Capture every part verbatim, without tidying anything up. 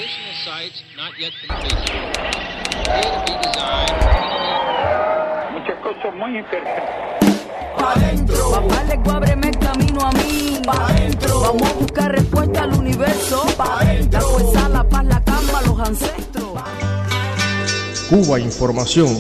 Additional sites not yet completed. Appear to be designed. Muchas cosas muy interesantes. Pa' dentro. Papá le ábreme el camino a mí. Pa' dentro. Vamos a buscar respuesta al universo. Pa' dentro. La fuerza, la paz, la calma, los ancestros. Cuba Información.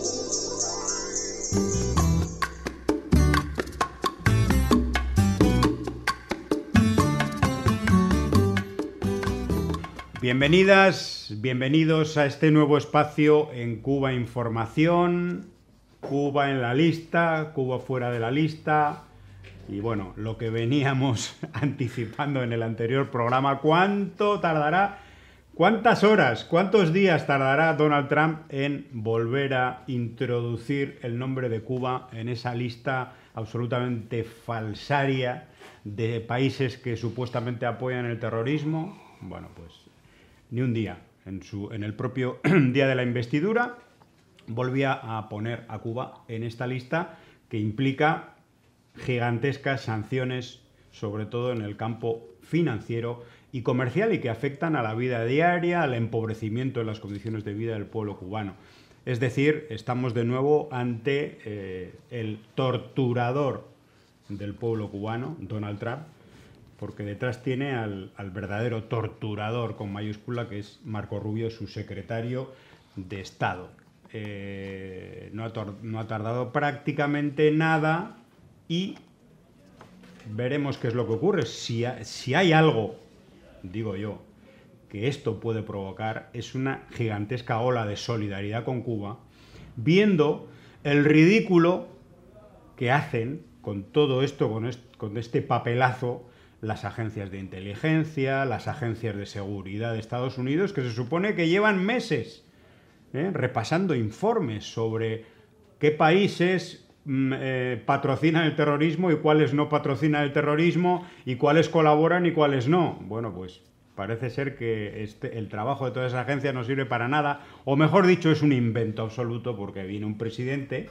Bienvenidas, bienvenidos a este nuevo espacio en Cuba Información, Cuba en la lista, Cuba fuera de la lista y bueno, lo que veníamos anticipando en el anterior programa, ¿cuánto tardará, cuántas horas, cuántos días tardará Donald Trump en volver a introducir el nombre de Cuba en esa lista absolutamente falsaria de países que supuestamente apoyan el terrorismo? Bueno, pues ni un día. En, su, en el propio día de la investidura volvía a poner a Cuba en esta lista que implica gigantescas sanciones, sobre todo en el campo financiero y comercial, y que afectan a la vida diaria, al empobrecimiento de las condiciones de vida del pueblo cubano. Es decir, estamos de nuevo ante eh, el torturador del pueblo cubano, Donald Trump, porque detrás tiene al, al verdadero torturador con mayúscula, que es Marco Rubio, su secretario de Estado. Eh, no, ha no ha tardado prácticamente nada y veremos qué es lo que ocurre. Si, ha, si hay algo, digo yo, que esto puede provocar, es una gigantesca ola de solidaridad con Cuba, viendo el ridículo que hacen con todo esto, con este, con este papelazo, las agencias de inteligencia, las agencias de seguridad de Estados Unidos, que se supone que llevan meses ¿eh? repasando informes sobre qué países mm, eh, patrocinan el terrorismo y cuáles no patrocinan el terrorismo y cuáles colaboran y cuáles no. Bueno, pues parece ser que este, el trabajo de todas esas agencias no sirve para nada, o mejor dicho, es un invento absoluto, porque viene un presidente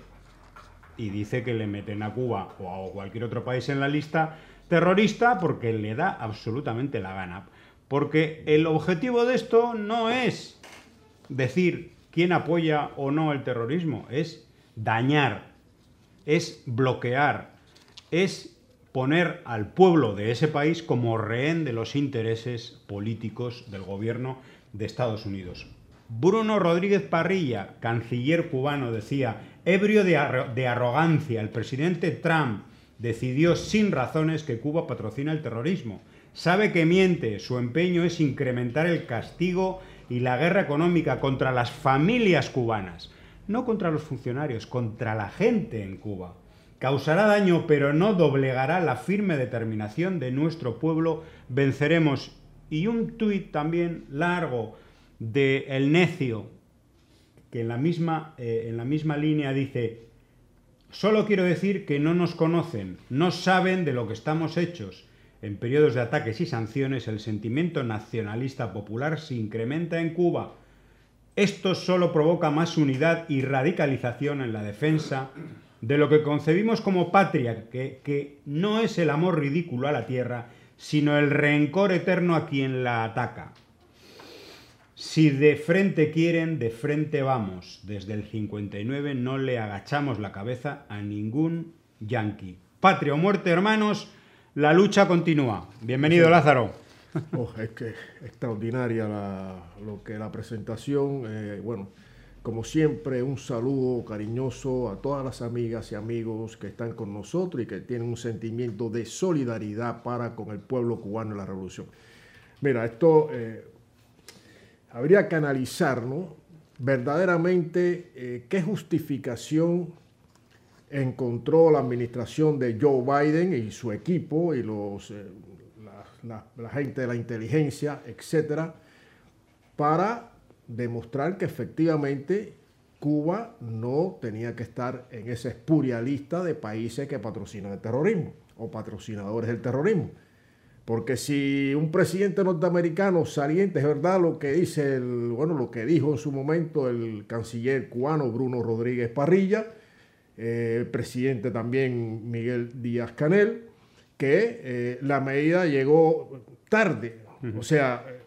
y dice que le meten a Cuba o a cualquier otro país en la lista terrorista porque le da absolutamente la gana. Porque el objetivo de esto no es decir quién apoya o no el terrorismo, es dañar, es bloquear, es poner al pueblo de ese país como rehén de los intereses políticos del gobierno de Estados Unidos. Bruno Rodríguez Parrilla, canciller cubano, decía: ebrio de, arro- de arrogancia, el presidente Trump decidió sin razones que Cuba patrocina el terrorismo. Sabe que miente, su empeño es incrementar el castigo y la guerra económica contra las familias cubanas, no contra los funcionarios, contra la gente en Cuba. Causará daño, pero no doblegará la firme determinación de nuestro pueblo. Venceremos. Y un tuit también largo de El Necio, que en la misma, eh, en la misma línea dice: solo quiero decir que no nos conocen, no saben de lo que estamos hechos. En periodos de ataques y sanciones, el sentimiento nacionalista popular se incrementa en Cuba. Esto solo provoca más unidad y radicalización en la defensa de lo que concebimos como patria, que, que no es el amor ridículo a la tierra, sino el rencor eterno a quien la ataca. Si de frente quieren, de frente vamos. Desde el cincuenta y nueve no le agachamos la cabeza a ningún yanqui. Patria o muerte, hermanos, la lucha continúa. Bienvenido, sí. Lázaro. Oh, es que extraordinaria la, lo que la presentación. Eh, bueno, como siempre, un saludo cariñoso a todas las amigas y amigos que están con nosotros y que tienen un sentimiento de solidaridad para con el pueblo cubano en la revolución. Mira, esto... Eh, habría que analizar, ¿no?, verdaderamente eh, qué justificación encontró la administración de Joe Biden y su equipo y los, eh, la, la, la gente de la inteligencia, etcétera, para demostrar que efectivamente Cuba no tenía que estar en esa espuria lista de países que patrocinan el terrorismo o patrocinadores del terrorismo. Porque si un presidente norteamericano saliente, es verdad lo que dice, el, bueno, lo que dijo en su momento el canciller cubano Bruno Rodríguez Parrilla, eh, el presidente también Miguel Díaz-Canel, que eh, la medida llegó tarde. Uh-huh. O sea,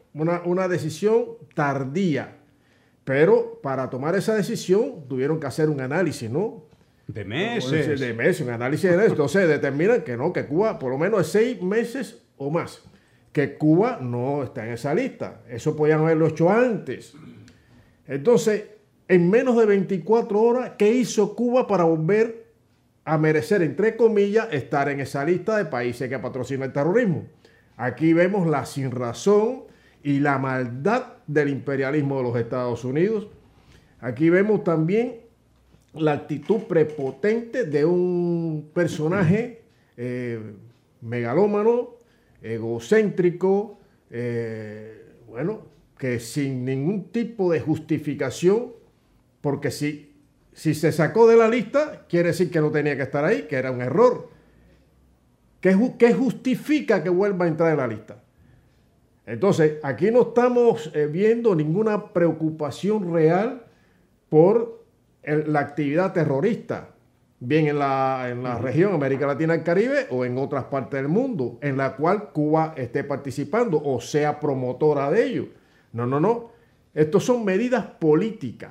una, una decisión tardía. Pero para tomar esa decisión tuvieron que hacer un análisis, ¿no? De meses. De meses, un análisis de eso. Entonces determinan que no, que Cuba por lo menos es seis meses o más. Que Cuba no está en esa lista. Eso podían haberlo hecho antes. Entonces, en menos de veinticuatro horas, ¿qué hizo Cuba para volver a merecer, entre comillas, estar en esa lista de países que patrocinan el terrorismo? Aquí vemos la sinrazón y la maldad del imperialismo de los Estados Unidos. Aquí vemos también la actitud prepotente de un personaje eh, megalómano, egocéntrico, eh, bueno, que sin ningún tipo de justificación, porque si, si se sacó de la lista, quiere decir que no tenía que estar ahí, que era un error. ¿Qué, qué justifica que vuelva a entrar en la lista? Entonces, aquí no estamos eh, viendo ninguna preocupación real por el, la actividad terrorista, bien en la, en la región América Latina y el Caribe o en otras partes del mundo, en la cual Cuba esté participando o sea promotora de ello. No, no, no. Estos son medidas políticas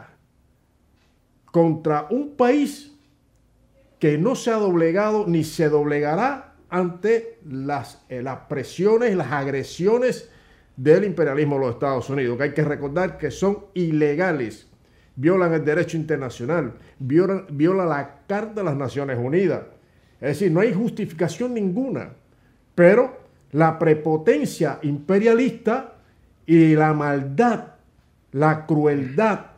contra un país que no se ha doblegado ni se doblegará ante las, eh, las presiones, las agresiones del imperialismo de los Estados Unidos, que hay que recordar que son ilegales, violan el derecho internacional, violan, violan la Carta de las Naciones Unidas. Es decir, no hay justificación ninguna, pero la prepotencia imperialista y la maldad, la crueldad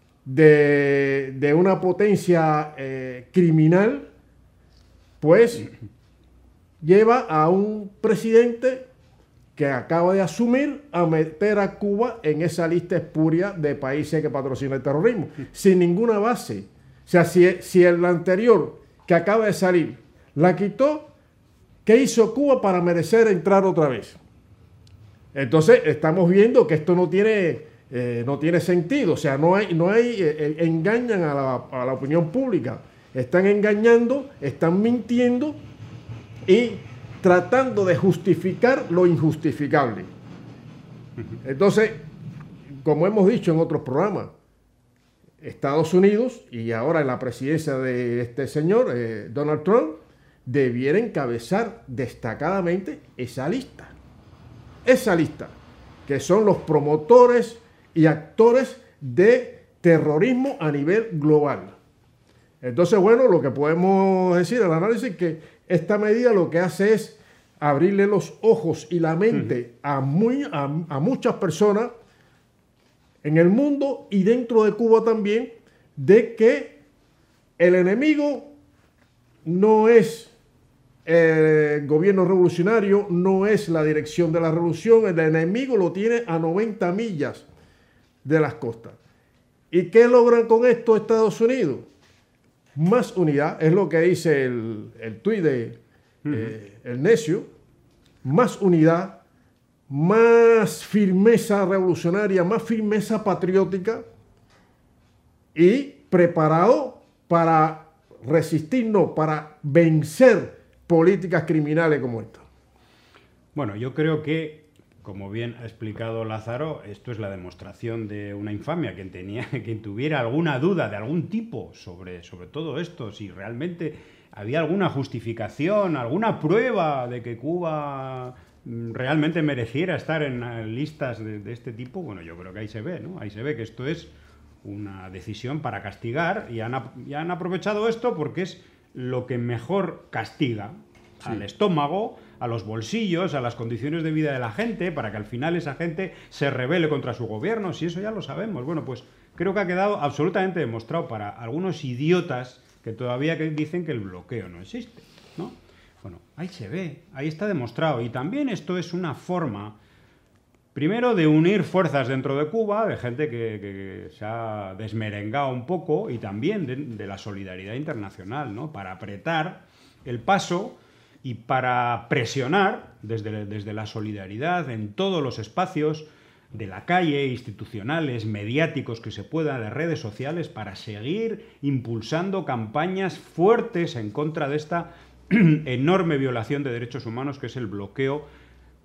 de, de una potencia eh, criminal, pues lleva a un presidente que acaba de asumir a meter a Cuba en esa lista espuria de países que patrocinan el terrorismo, sin ninguna base. O sea, si, si el anterior, que acaba de salir, la quitó, ¿qué hizo Cuba para merecer entrar otra vez? Entonces, estamos viendo que esto no tiene, eh, no tiene sentido. O sea, no hay, no hay, eh, engañan a la, a la opinión pública. Están engañando, están mintiendo y tratando de justificar lo injustificable. Entonces, como hemos dicho en otros programas, Estados Unidos, y ahora en la presidencia de este señor, eh, Donald Trump, debiera encabezar destacadamente esa lista. Esa lista, que son los promotores y actores de terrorismo a nivel global. Entonces, bueno, lo que podemos decir al análisis es que esta medida lo que hace es abrirle los ojos y la mente uh-huh. a, muy, a, a muchas personas en el mundo y dentro de Cuba también, de que el enemigo no es el gobierno revolucionario, no es la dirección de la revolución, el enemigo lo tiene a noventa millas de las costas. ¿Y qué logran con esto Estados Unidos? Más unidad, es lo que dice el, el tuit de uh-huh. eh, El Necio, más unidad, más firmeza revolucionaria, más firmeza patriótica y preparado para resistir, no, para vencer políticas criminales como esta. Bueno, yo creo que, como bien ha explicado Lázaro, esto es la demostración de una infamia. Quien tenía, quien tuviera alguna duda de algún tipo sobre, sobre todo esto, si realmente había alguna justificación, alguna prueba de que Cuba realmente mereciera estar en listas de, de este tipo, bueno, yo creo que ahí se ve, ¿no? Ahí se ve que esto es una decisión para castigar y han, y han aprovechado esto porque es lo que mejor castiga sí. al estómago, a los bolsillos, a las condiciones de vida de la gente, para que al final esa gente se rebele contra su gobierno, si eso ya lo sabemos. Bueno, pues creo que ha quedado absolutamente demostrado para algunos idiotas que todavía dicen que el bloqueo no existe, ¿no? Bueno, ahí se ve, ahí está demostrado. Y también esto es una forma, primero, de unir fuerzas dentro de Cuba, de gente que, que se ha desmerengado un poco, y también de, de la solidaridad internacional, ¿no? Para apretar el paso y para presionar desde, desde la solidaridad en todos los espacios de la calle, institucionales, mediáticos que se puedan, de redes sociales, para seguir impulsando campañas fuertes en contra de esta enorme violación de derechos humanos que es el bloqueo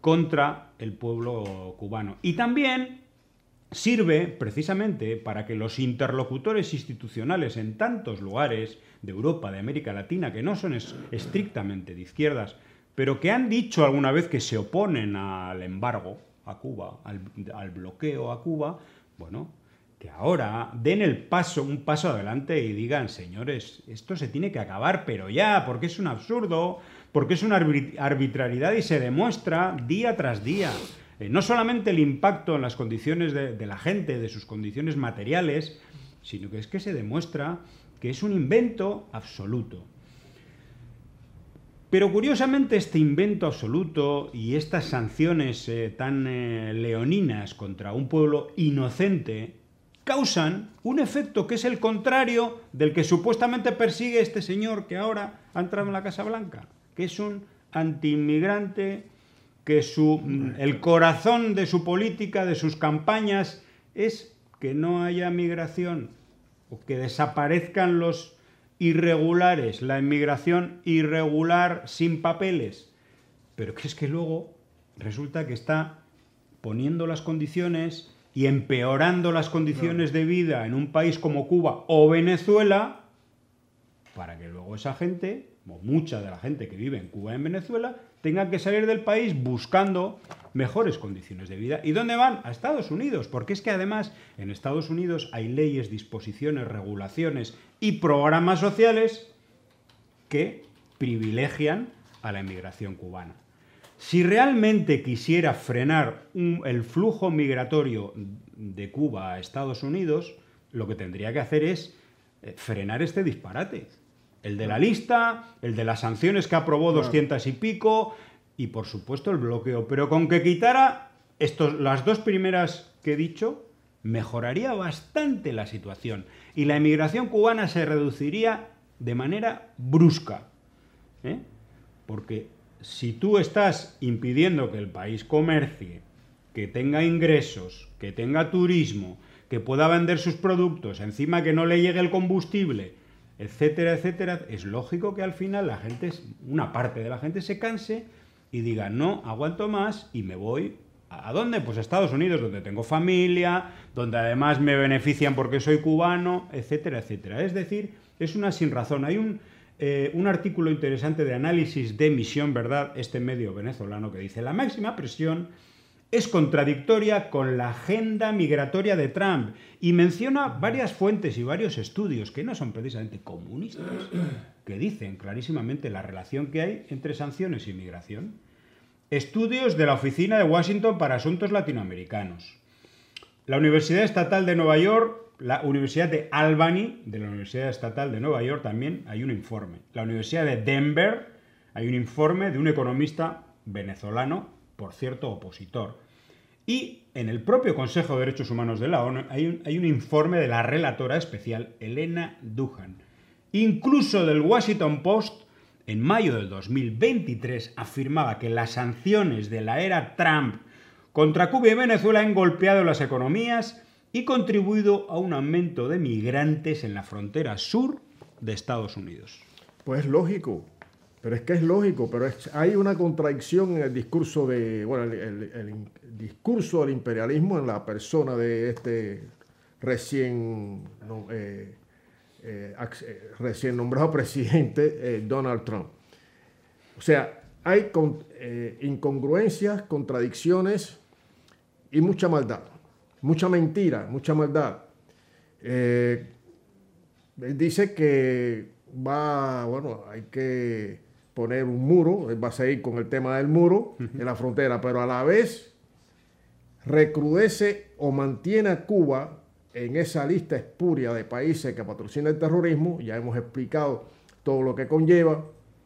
contra el pueblo cubano. Y también sirve precisamente para que los interlocutores institucionales en tantos lugares de Europa, de América Latina, que no son es, estrictamente de izquierdas, pero que han dicho alguna vez que se oponen al embargo a Cuba, al, al bloqueo a Cuba, bueno, que ahora den el paso, un paso adelante y digan, señores, esto se tiene que acabar, pero ya, porque es un absurdo, porque es una arbitrariedad y se demuestra día tras día. Eh, no solamente el impacto en las condiciones de, de la gente, de sus condiciones materiales, sino que es que se demuestra que es un invento absoluto. Pero curiosamente este invento absoluto y estas sanciones eh, tan eh, leoninas contra un pueblo inocente causan un efecto que es el contrario del que supuestamente persigue este señor que ahora ha entrado en la Casa Blanca, que es un antiinmigrante, que su, el corazón de su política, de sus campañas, es que no haya migración o que desaparezcan los irregulares, la inmigración irregular sin papeles. Pero que es que luego resulta que está poniendo las condiciones y empeorando las condiciones de vida en un país como Cuba o Venezuela para que luego esa gente, o mucha de la gente que vive en Cuba y en Venezuela, tenga que salir del país buscando mejores condiciones de vida. ¿Y dónde van? A Estados Unidos, porque es que además en Estados Unidos hay leyes, disposiciones, regulaciones y programas sociales que privilegian a la inmigración cubana. Si realmente quisiera frenar un, el flujo migratorio de Cuba a Estados Unidos, lo que tendría que hacer es eh, frenar este disparate. El de la lista, el de las sanciones que aprobó doscientas y pico, y por supuesto el bloqueo. Pero con que quitara estos, las dos primeras que he dicho, mejoraría bastante la situación. Y la inmigración cubana se reduciría de manera brusca. ¿eh? Porque si tú estás impidiendo que el país comercie, que tenga ingresos, que tenga turismo, que pueda vender sus productos, encima que no le llegue el combustible, etcétera, etcétera, es lógico que al final la gente, una parte de la gente se canse y diga, no, aguanto más y me voy. ¿A dónde? Pues a Estados Unidos, donde tengo familia, donde además me benefician porque soy cubano, etcétera, etcétera. Es decir, es una sinrazón. Hay un, eh, un artículo interesante de análisis de Misión Verdad, este medio venezolano, que dice, la máxima presión es contradictoria con la agenda migratoria de Trump y menciona varias fuentes y varios estudios que no son precisamente comunistas, que dicen clarísimamente la relación que hay entre sanciones y migración. Estudios de la Oficina de Washington para Asuntos Latinoamericanos, la Universidad Estatal de Nueva York, la Universidad de Albany, de la Universidad Estatal de Nueva York también hay un informe, la Universidad de Denver hay un informe de un economista venezolano, por cierto, opositor. Y en el propio Consejo de Derechos Humanos de la ONU hay un, hay un informe de la relatora especial Elena Duhan. Incluso del Washington Post, en mayo del dos mil veintitrés, afirmaba que las sanciones de la era Trump contra Cuba y Venezuela han golpeado las economías y contribuido a un aumento de migrantes en la frontera sur de Estados Unidos. Pues lógico. Pero es que es lógico, pero es, hay una contradicción en el discurso de, bueno, el, el, el discurso del imperialismo en la persona de este recién, no, eh, eh, recién nombrado presidente eh, Donald Trump. O sea, hay con, eh, incongruencias, contradicciones y mucha maldad, mucha mentira, mucha maldad. Eh, él dice que va, bueno, hay que poner un muro, va a seguir con el tema del muro uh-huh. en la frontera, pero a la vez recrudece o mantiene a Cuba en esa lista espuria de países que patrocinan el terrorismo. Ya hemos explicado todo lo que conlleva,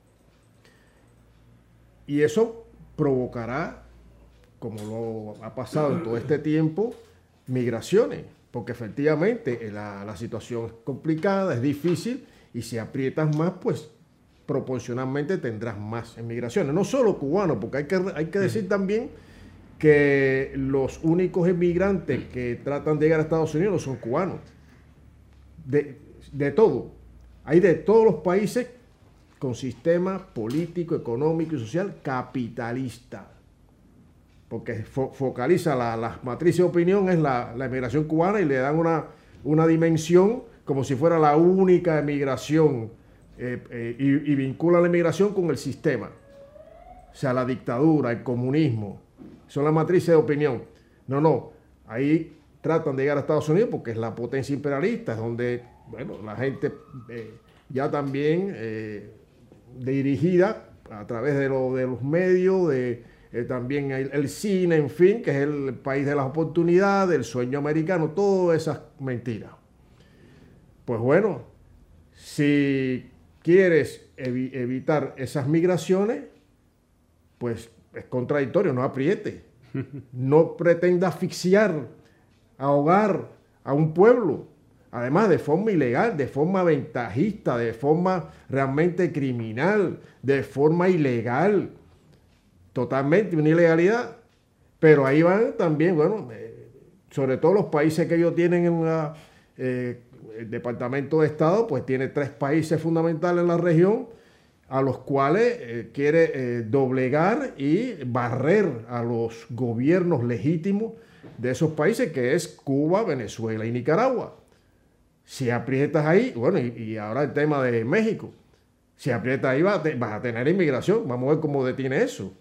y eso provocará, como lo ha pasado en todo este tiempo, migraciones, porque efectivamente la, la situación es complicada, es difícil, y si aprietas más, pues proporcionalmente tendrás más emigraciones. No solo cubanos, porque hay que, hay que decir también que los únicos inmigrantes que tratan de llegar a Estados Unidos no son cubanos. De, de todo. Hay de todos los países con sistema político, económico y social capitalista. porque fo focaliza la, la matriz de opinión, es la, la emigración cubana, y le dan una, una dimensión como si fuera la única emigración, eh, eh, y, y vincula la emigración con el sistema. O sea, la dictadura, el comunismo, son las matrices de opinión. No, no, ahí tratan de llegar a Estados Unidos porque es la potencia imperialista, es donde, bueno, la gente eh, ya también eh, dirigida a través de, lo, de los medios, de eh, también el, el cine, en fin, que es el país de las oportunidades, el sueño americano, todas esas mentiras. Pues bueno, si quieres evi evitar esas migraciones, pues es contradictorio, no apriete. No pretenda asfixiar, ahogar a un pueblo, además de forma ilegal, de forma ventajista, de forma realmente criminal, de forma ilegal, totalmente una ilegalidad. Pero ahí van también, bueno, eh, sobre todo los países que ellos tienen en una, eh, el Departamento de Estado, pues tiene tres países fundamentales en la región, a los cuales eh, quiere eh, doblegar y barrer a los gobiernos legítimos de esos países, que es Cuba, Venezuela y Nicaragua. Si aprietas ahí, bueno, y, y ahora el tema de México, si aprietas ahí vas a, te, vas a tener inmigración, vamos a ver cómo detiene eso,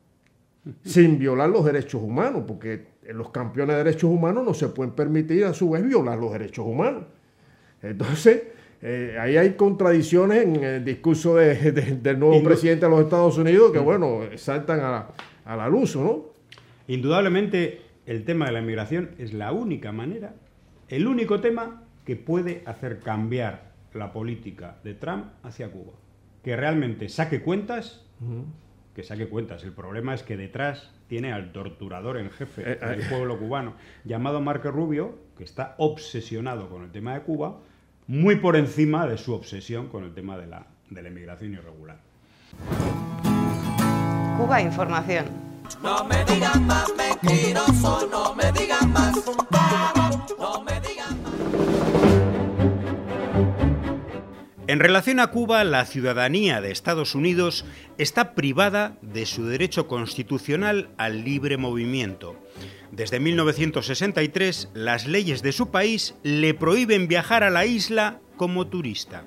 sin violar los derechos humanos, porque los campeones de derechos humanos no se pueden permitir a su vez violar los derechos humanos. Entonces, Eh, ahí hay contradicciones en el discurso de, de, del nuevo Indu presidente de los Estados Unidos que, bueno, saltan a la, a la luz, ¿no? Indudablemente, el tema de la inmigración es la única manera, el único tema que puede hacer cambiar la política de Trump hacia Cuba. Que realmente saque cuentas, uh-huh. que saque cuentas. El problema es que detrás tiene al torturador en jefe eh, del eh. pueblo cubano, llamado Marco Rubio, que está obsesionado con el tema de Cuba, muy por encima de su obsesión con el tema de la, de la inmigración irregular. Cuba Información. No me digan más mentiroso, no me digan más, no me digan más. En relación a Cuba, la ciudadanía de Estados Unidos está privada de su derecho constitucional al libre movimiento. Desde mil novecientos sesenta y tres, las leyes de su país le prohíben viajar a la isla como turista.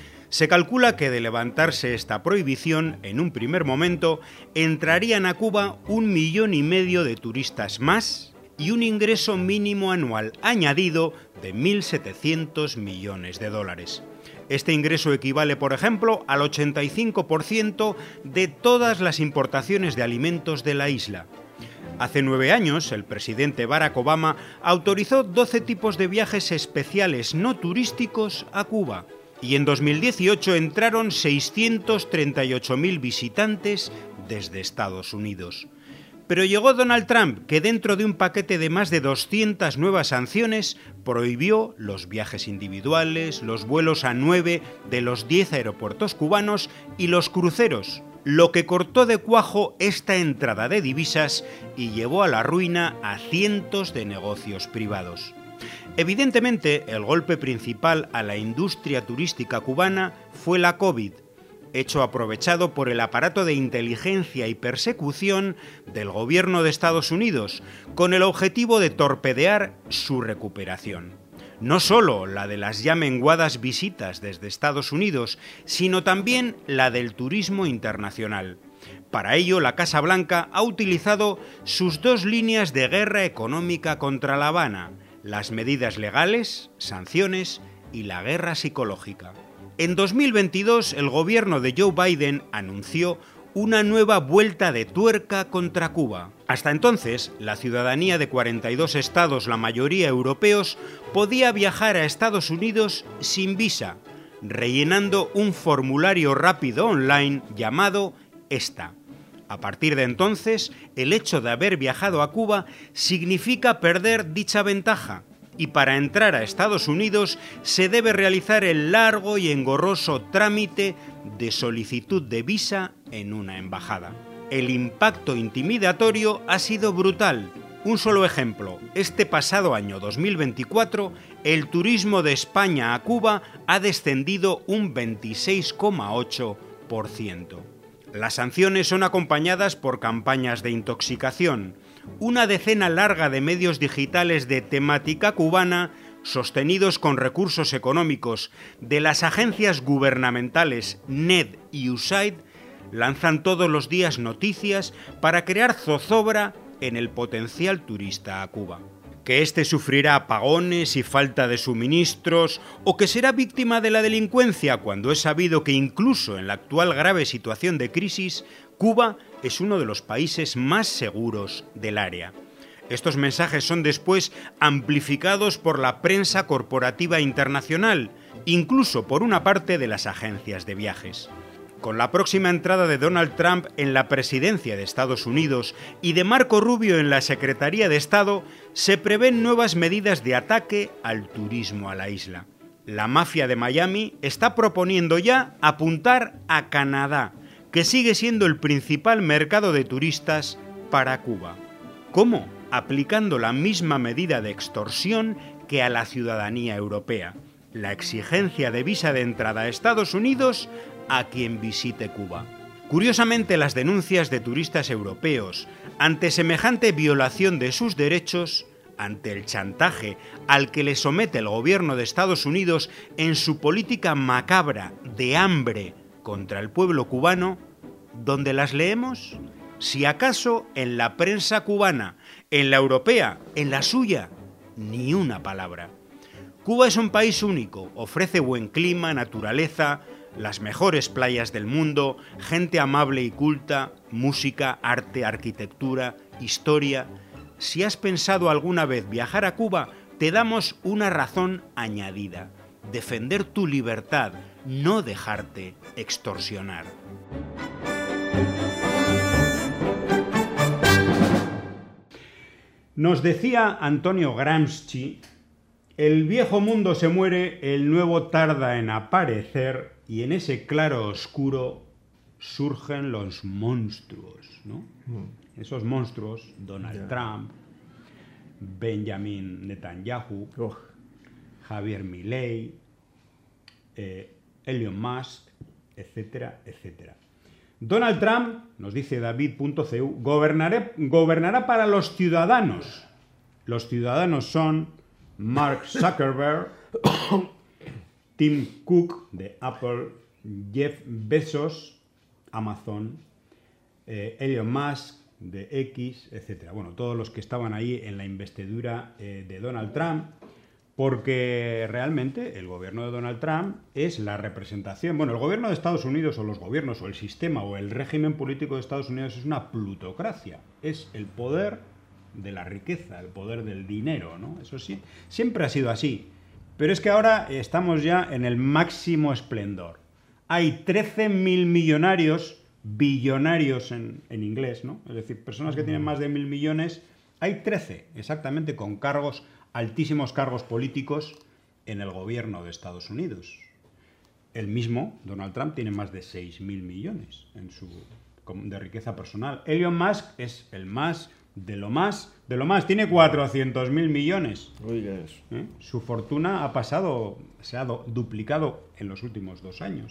Se calcula que de levantarse esta prohibición, en un primer momento, entrarían a Cuba un millón y medio de turistas más y un ingreso mínimo anual añadido de mil setecientos millones de dólares. Este ingreso equivale, por ejemplo, al ochenta y cinco por ciento de todas las importaciones de alimentos de la isla. Hace nueve años, el presidente Barack Obama autorizó doce tipos de viajes especiales no turísticos a Cuba, y en dos mil dieciocho entraron seiscientos treinta y ocho mil visitantes desde Estados Unidos. Pero llegó Donald Trump, que dentro de un paquete de más de doscientas nuevas sanciones prohibió los viajes individuales, los vuelos a nueve de los diez aeropuertos cubanos y los cruceros, lo que cortó de cuajo esta entrada de divisas y llevó a la ruina a cientos de negocios privados. Evidentemente, el golpe principal a la industria turística cubana fue la COVID, hecho aprovechado por el aparato de inteligencia y persecución del gobierno de Estados Unidos, con el objetivo de torpedear su recuperación. No solo la de las ya menguadas visitas desde Estados Unidos, sino también la del turismo internacional. Para ello, la Casa Blanca ha utilizado sus dos líneas de guerra económica contra La Habana: las medidas legales, sanciones, y la guerra psicológica. En dos mil veintidós, el gobierno de Joe Biden anunció una nueva vuelta de tuerca contra Cuba. Hasta entonces, la ciudadanía de cuarenta y dos estados, la mayoría europeos, podía viajar a Estados Unidos sin visa, rellenando un formulario rápido online llamado ESTA. A partir de entonces, el hecho de haber viajado a Cuba significa perder dicha ventaja, y para entrar a Estados Unidos se debe realizar el largo y engorroso trámite de solicitud de visa en una embajada. El impacto intimidatorio ha sido brutal. Un solo ejemplo: este pasado año dos mil veinticuatro, el turismo de España a Cuba ha descendido un veintiséis coma ocho por ciento. Las sanciones son acompañadas por campañas de intoxicación, una decena larga de medios digitales de temática cubana, sostenidos con recursos económicos de las agencias gubernamentales N E D y U S A I D, lanzan todos los días noticias para crear zozobra en el potencial turista a Cuba. Que éste sufrirá apagones y falta de suministros, o que será víctima de la delincuencia, cuando es sabido que incluso en la actual grave situación de crisis, Cuba es uno de los países más seguros del área. Estos mensajes son después amplificados por la prensa corporativa internacional, incluso por una parte de las agencias de viajes. Con la próxima entrada de Donald Trump en la presidencia de Estados Unidos y de Marco Rubio en la Secretaría de Estado, se prevén nuevas medidas de ataque al turismo a la isla. La mafia de Miami está proponiendo ya apuntar a Canadá, que sigue siendo el principal mercado de turistas para Cuba. ¿Cómo? Aplicando la misma medida de extorsión que a la ciudadanía europea, la exigencia de visa de entrada a Estados Unidos a quien visite Cuba. Curiosamente, las denuncias de turistas europeos ante semejante violación de sus derechos, ante el chantaje al que le somete el gobierno de Estados Unidos en su política macabra de hambre contra el pueblo cubano, ¿dónde las leemos? Si acaso en la prensa cubana, en la europea, en la suya, ni una palabra. Cuba es un país único, ofrece buen clima, naturaleza, las mejores playas del mundo, gente amable y culta, música, arte, arquitectura, historia. Si has pensado alguna vez viajar a Cuba, te damos una razón añadida: defender tu libertad, no dejarte extorsionar. Nos decía Antonio Gramsci: el viejo mundo se muere, el nuevo tarda en aparecer, y en ese claro oscuro surgen los monstruos, ¿no? Mm. Esos monstruos, Donald yeah. Trump, Benjamin Netanyahu, oh. Javier Milei, eh, Elon Musk, etcétera, etcétera. Donald Trump, nos dice David punto c u, gobernaré, gobernará para los ciudadanos. Los ciudadanos son Mark Zuckerberg, Tim Cook de Apple, Jeff Bezos, Amazon, eh, Elon Musk de X, etcétera. Bueno, todos los que estaban ahí en la investidura eh, de Donald Trump, porque realmente el gobierno de Donald Trump es la representación, bueno, el gobierno de Estados Unidos o los gobiernos o el sistema o el régimen político de Estados Unidos es una plutocracia, es el poder de la riqueza, el poder del dinero, ¿no? Eso sí, siempre ha sido así. Pero es que ahora estamos ya en el máximo esplendor. Hay trece mil millonarios, billonarios en, en inglés, ¿no? Es decir, personas que tienen más de mil millones. Hay trece, exactamente, con cargos, altísimos cargos políticos en el gobierno de Estados Unidos. El mismo, Donald Trump, tiene más de seis mil millones en su, de riqueza personal. Elon Musk es el más... De lo más, de lo más, tiene cuatrocientos mil millones. Oiga eso. ¿Eh? Su fortuna ha pasado, se ha do, duplicado en los últimos dos años.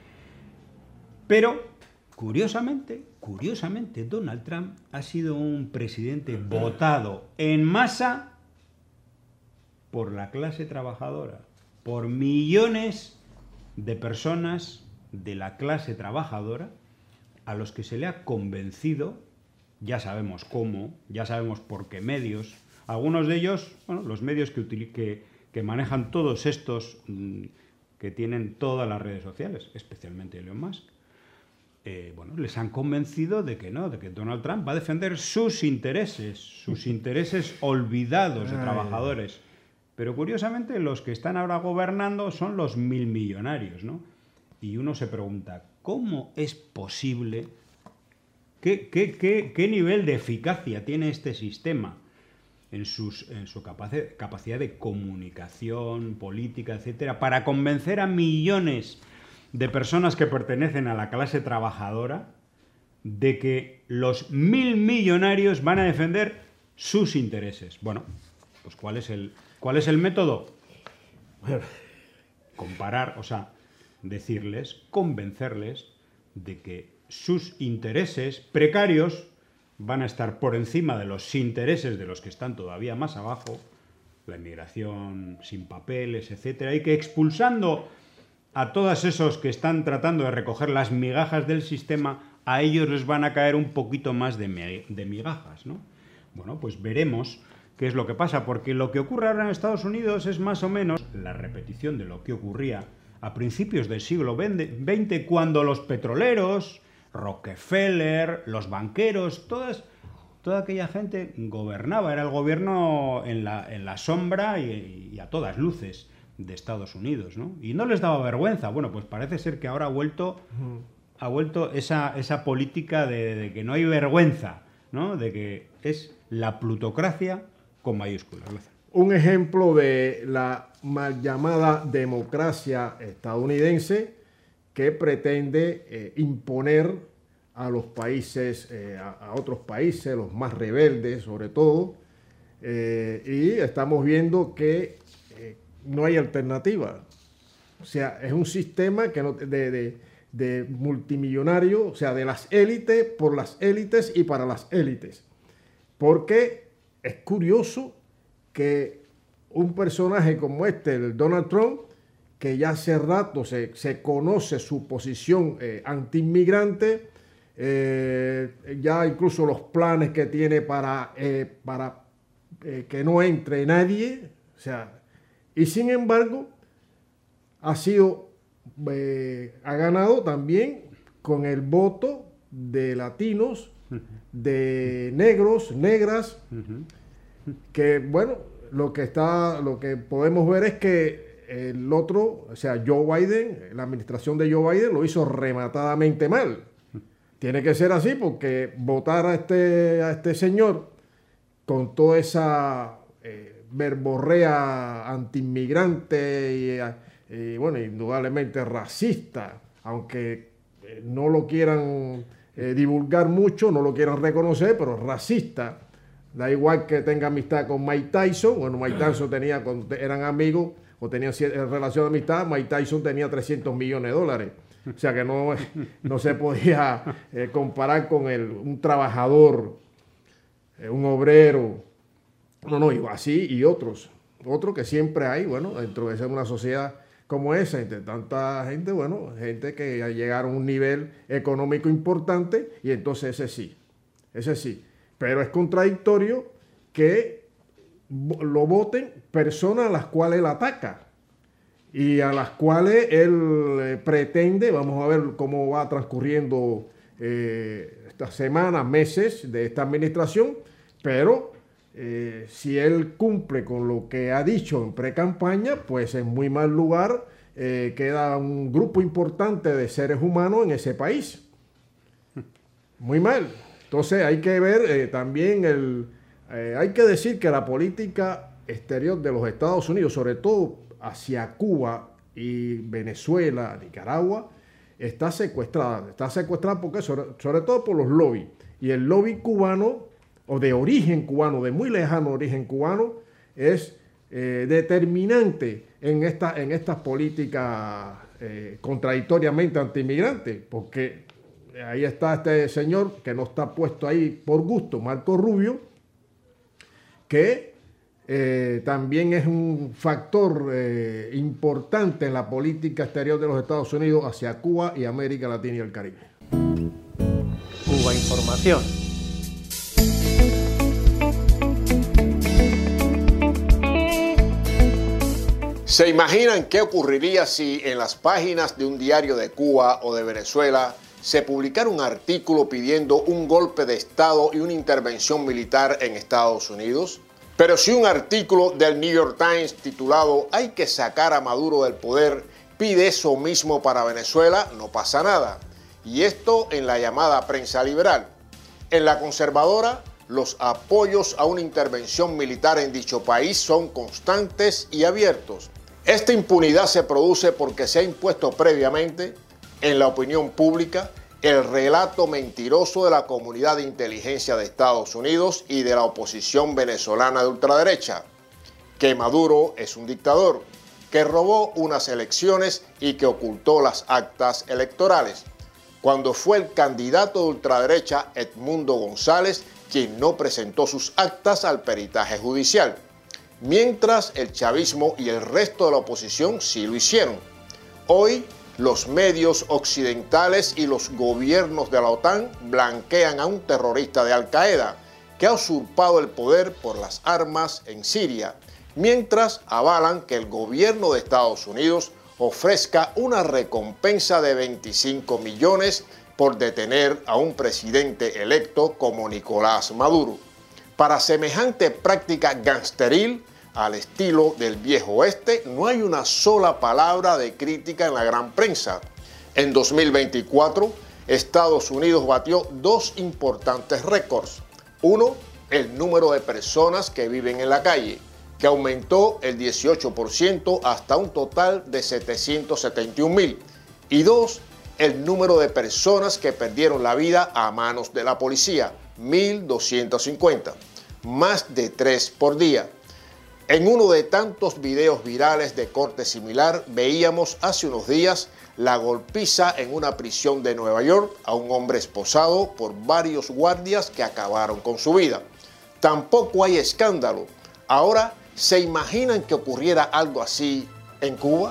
Pero, curiosamente, curiosamente, Donald Trump ha sido un presidente votado en masa por la clase trabajadora, por millones de personas de la clase trabajadora a los que se le ha convencido. Ya sabemos cómo, ya sabemos por qué medios. Algunos de ellos, bueno, los medios que, que, que manejan todos estos, mmm, que tienen todas las redes sociales, especialmente Elon Musk, eh, bueno, les han convencido de que no, de que Donald Trump va a defender sus intereses, sus intereses olvidados de trabajadores. Pero curiosamente los que están ahora gobernando son los mil millonarios, ¿no? Y uno se pregunta, ¿cómo es posible? ¿Qué, qué, qué, qué nivel de eficacia tiene este sistema en, sus, en su capaci- capacidad de comunicación, política, etcétera, para convencer a millones de personas que pertenecen a la clase trabajadora de que los mil millonarios van a defender sus intereses? Bueno, pues ¿cuál es el, cuál es el método? Comparar, o sea, decirles, convencerles de que sus intereses precarios van a estar por encima de los intereses de los que están todavía más abajo, la inmigración sin papeles, etcétera, y que expulsando a todos esos que están tratando de recoger las migajas del sistema, a ellos les van a caer un poquito más de, me, de migajas, ¿no? Bueno, pues veremos qué es lo que pasa, porque lo que ocurre ahora en Estados Unidos es más o menos la repetición de lo que ocurría a principios del siglo veinte, cuando los petroleros, Rockefeller, los banqueros, todas, toda aquella gente gobernaba, era el gobierno en la, en la sombra y, y a todas luces de Estados Unidos, ¿no? Y no les daba vergüenza. Bueno, pues parece ser que ahora ha vuelto, ha vuelto esa, esa política de, de que no hay vergüenza, ¿no? De que es la plutocracia con mayúsculas. Un ejemplo de la mal llamada democracia estadounidense que pretende eh, imponer a los países, eh, a, a otros países, los más rebeldes sobre todo, eh, y estamos viendo que eh, no hay alternativa. O sea, es un sistema que no, de, de, de multimillonario, o sea, de las élites, por las élites y para las élites. Porque es curioso que un personaje como este, el Donald Trump, que ya hace rato se, se conoce su posición eh, anti-inmigrante, eh, ya incluso los planes que tiene para, eh, para eh, que no entre nadie, o sea, y sin embargo ha sido, eh, ha ganado también con el voto de latinos, de negros, negras, que bueno, lo que está, lo que podemos ver es que el otro, o sea, Joe Biden, la administración de Joe Biden lo hizo rematadamente mal. Tiene que ser así porque votar a este, a este señor con toda esa eh, verborrea anti-inmigrante y, y, bueno, indudablemente racista, aunque eh, no lo quieran eh, divulgar mucho, no lo quieran reconocer, pero racista. Da igual que tenga amistad con Mike Tyson. Bueno, Mike Tyson tenía, eran amigos o tenían relación de amistad. Mike Tyson tenía trescientos millones de dólares. O sea que no, no se podía eh, comparar con el, un trabajador, eh, un obrero. No, no, y así y otros. Otros que siempre hay, bueno, dentro de una sociedad como esa, entre tanta gente, bueno, gente que llegaron a un nivel económico importante y entonces ese sí, ese sí. Pero es contradictorio que lo voten personas a las cuales él ataca y a las cuales él eh, pretende, vamos a ver cómo va transcurriendo eh, estas semanas, meses de esta administración, pero eh, si él cumple con lo que ha dicho en pre-campaña, pues en muy mal lugar eh, queda un grupo importante de seres humanos en ese país. Muy mal. Entonces hay que ver eh, también, el, eh, hay que decir que la política exterior de los Estados Unidos, sobre todo hacia Cuba y Venezuela, Nicaragua, está secuestrada. Está secuestrada porque sobre, sobre todo por los lobbies. Y el lobby cubano, o de origen cubano, de muy lejano origen cubano, es eh, determinante en, esta, en estas políticas eh, contradictoriamente anti-inmigrantes, porque ahí está este señor que no está puesto ahí por gusto, Marco Rubio, que eh, también es un factor eh, importante en la política exterior de los Estados Unidos hacia Cuba y América Latina y el Caribe. Cuba Información. ¿Se imaginan qué ocurriría si en las páginas de un diario de Cuba o de Venezuela se publicara un artículo pidiendo un golpe de Estado y una intervención militar en Estados Unidos? Pero si un artículo del New York Times titulado "Hay que sacar a Maduro del poder" pide eso mismo para Venezuela, no pasa nada. Y esto en la llamada prensa liberal. En la conservadora, los apoyos a una intervención militar en dicho país son constantes y abiertos. Esta impunidad se produce porque se ha impuesto previamente en la opinión pública el relato mentiroso de la comunidad de inteligencia de Estados Unidos y de la oposición venezolana de ultraderecha, que Maduro es un dictador, que robó unas elecciones y que ocultó las actas electorales. cuando fue el candidato de ultraderecha Edmundo González quien no presentó sus actas al peritaje judicial, mientras el chavismo y el resto de la oposición sí lo hicieron. Hoy, los medios occidentales y los gobiernos de la OTAN blanquean a un terrorista de Al Qaeda que ha usurpado el poder por las armas en Siria, mientras avalan que el gobierno de Estados Unidos ofrezca una recompensa de veinticinco millones por detener a un presidente electo como Nicolás Maduro. Para semejante práctica gangsteril, al estilo del viejo oeste, no hay una sola palabra de crítica en la gran prensa. En dos mil veinticuatro, Estados Unidos batió dos importantes récords. Uno, el número de personas que viven en la calle, que aumentó el dieciocho por ciento hasta un total de setecientos setenta y un mil. Y dos, el número de personas que perdieron la vida a manos de la policía, mil doscientos cincuenta, más de tres por día. En uno de tantos videos virales de corte similar, veíamos hace unos días la golpiza en una prisión de Nueva York a un hombre esposado por varios guardias que acabaron con su vida. Tampoco hay escándalo. Ahora, ¿se imaginan que ocurriera algo así en Cuba?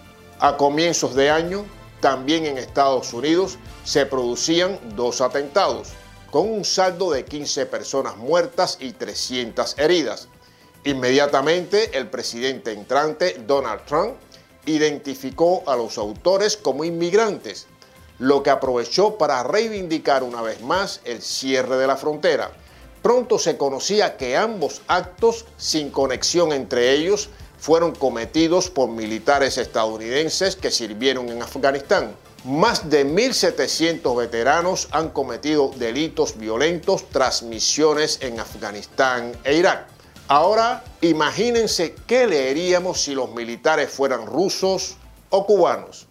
A comienzos de año, también en Estados Unidos, se producían dos atentados, con un saldo de quince personas muertas y trescientas heridas. Inmediatamente, el presidente entrante, Donald Trump, identificó a los autores como inmigrantes, lo que aprovechó para reivindicar una vez más el cierre de la frontera. Pronto se conocía que ambos actos, sin conexión entre ellos, fueron cometidos por militares estadounidenses que sirvieron en Afganistán. Más de mil setecientos veteranos han cometido delitos violentos tras misiones en Afganistán e Irak. Ahora, imagínense qué leeríamos si los militares fueran rusos o cubanos.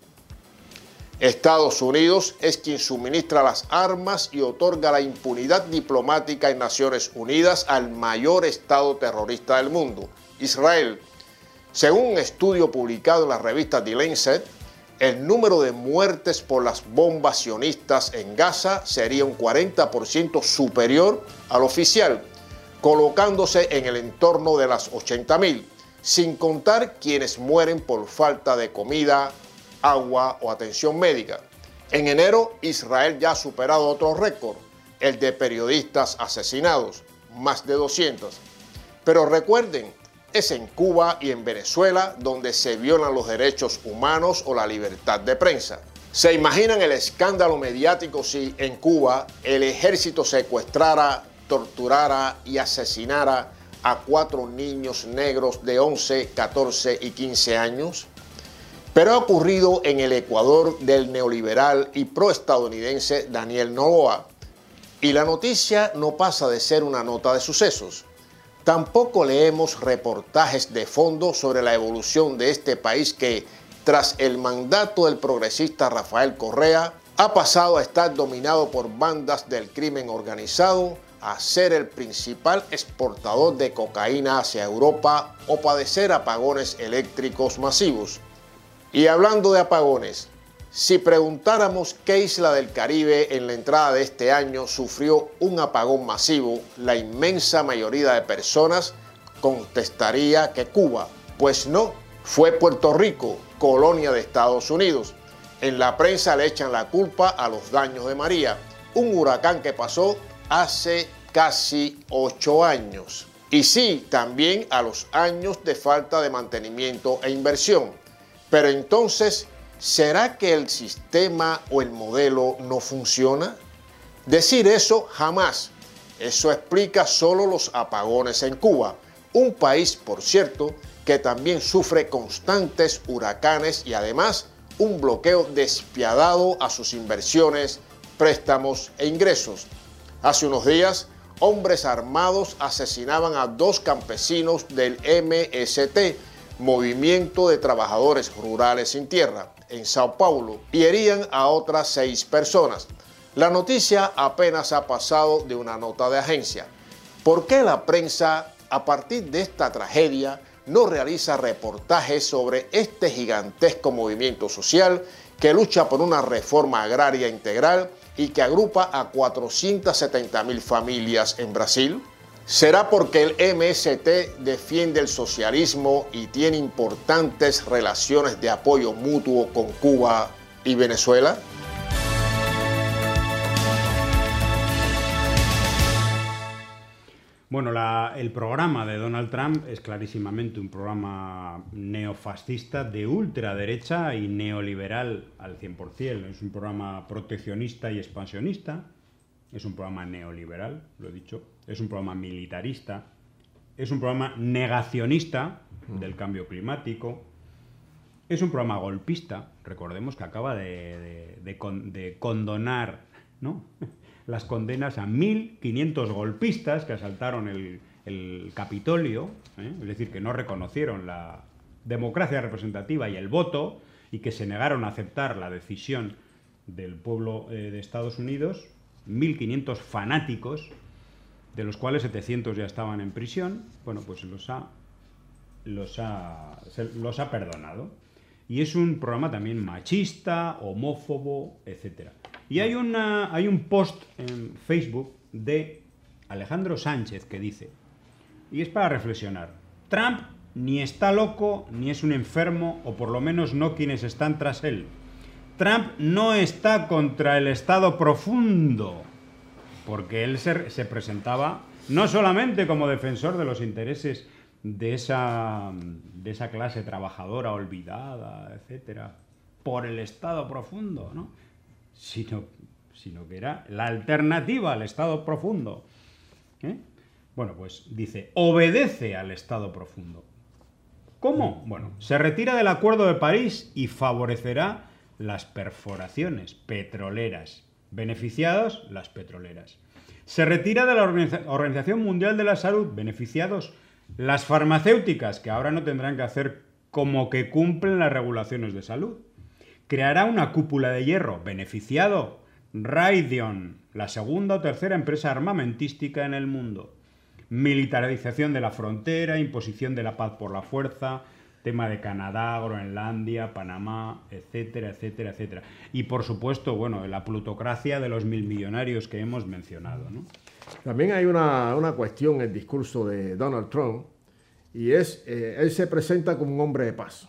Estados Unidos es quien suministra las armas y otorga la impunidad diplomática en Naciones Unidas al mayor estado terrorista del mundo, Israel. Según un estudio publicado en la revista The Lancet, el número de muertes por las bombas sionistas en Gaza sería un cuarenta por ciento superior al oficial, colocándose en el entorno de las ochenta mil, sin contar quienes mueren por falta de comida, agua o atención médica. En enero, Israel ya ha superado otro récord, el de periodistas asesinados, más de doscientos. Pero recuerden, es en Cuba y en Venezuela donde se violan los derechos humanos o la libertad de prensa. ¿Se imaginan el escándalo mediático si en Cuba el ejército secuestrara, torturara y asesinara a cuatro niños negros de once, catorce y quince años? Pero ha ocurrido en el Ecuador del neoliberal y proestadounidense Daniel Noboa. Y la noticia no pasa de ser una nota de sucesos. Tampoco leemos reportajes de fondo sobre la evolución de este país que, tras el mandato del progresista Rafael Correa, ha pasado a estar dominado por bandas del crimen organizado, a ser el principal exportador de cocaína hacia Europa o padecer apagones eléctricos masivos. Y hablando de apagones, si preguntáramos qué isla del Caribe en la entrada de este año sufrió un apagón masivo, la inmensa mayoría de personas contestaría que Cuba. Pues no, fue Puerto Rico, colonia de Estados Unidos. En la prensa le echan la culpa a los daños de María, un huracán que pasó hace casi ocho años. Y sí, también a los años de falta de mantenimiento e inversión. Pero entonces, ¿será que el sistema o el modelo no funciona? Decir eso jamás. Eso explica solo los apagones en Cuba, un país, por cierto, que también sufre constantes huracanes y además un bloqueo despiadado a sus inversiones, préstamos e ingresos. Hace unos días, hombres armados asesinaban a dos campesinos del M S T, Movimiento de Trabajadores Rurales Sin Tierra, en Sao Paulo, y herían a otras seis personas. La noticia apenas ha pasado de una nota de agencia. ¿Por qué la prensa, a partir de esta tragedia, no realiza reportajes sobre este gigantesco movimiento social que lucha por una reforma agraria integral y que agrupa a cuatrocientas setenta mil familias en Brasil? ¿Será porque el M S T defiende el socialismo y tiene importantes relaciones de apoyo mutuo con Cuba y Venezuela? Bueno, la, el programa de Donald Trump es clarísimamente un programa neofascista de ultraderecha y neoliberal al cien por cien. Es un programa proteccionista y expansionista, es un programa neoliberal, lo he dicho, es un programa militarista, es un programa negacionista del cambio climático, es un programa golpista, recordemos que acaba de, de, de, con, de condonar, ¿no?, las condenas a mil quinientos golpistas que asaltaron el, el Capitolio, ¿eh? Es decir, que no reconocieron la democracia representativa y el voto y que se negaron a aceptar la decisión del pueblo eh, de Estados Unidos, mil quinientos fanáticos, de los cuales setecientos ya estaban en prisión. Bueno, pues los ha, los ha, se, los ha perdonado. Y es un programa también machista, homófobo, etcétera. Y hay, una, hay un post en Facebook de Alejandro Sánchez que dice, y es para reflexionar, Trump ni está loco ni es un enfermo, o por lo menos no quienes están tras él. Trump no está contra el Estado profundo, porque él se, se presentaba no solamente como defensor de los intereses de esa, de esa clase trabajadora olvidada, etcétera, por el Estado profundo, ¿no?, Sino, sino que era la alternativa al Estado profundo. ¿Eh? Bueno, pues dice, obedece al Estado profundo. ¿Cómo? Bueno, se retira del Acuerdo de París y favorecerá las perforaciones petroleras. Beneficiados, las petroleras. Se retira de la Organiza- Organización Mundial de la Salud. Beneficiados, las farmacéuticas, que ahora no tendrán que hacer como que cumplen las regulaciones de salud. Creará una cúpula de hierro. Beneficiado, Raytheon, la segunda o tercera empresa armamentística en el mundo. Militarización de la frontera, imposición de la paz por la fuerza, tema de Canadá, Groenlandia, Panamá, etcétera, etcétera, etcétera. Y por supuesto, bueno, la plutocracia de los mil millonarios que hemos mencionado, ¿no? También hay una, una cuestión en el discurso de Donald Trump, y es, eh, él se presenta como un hombre de paz.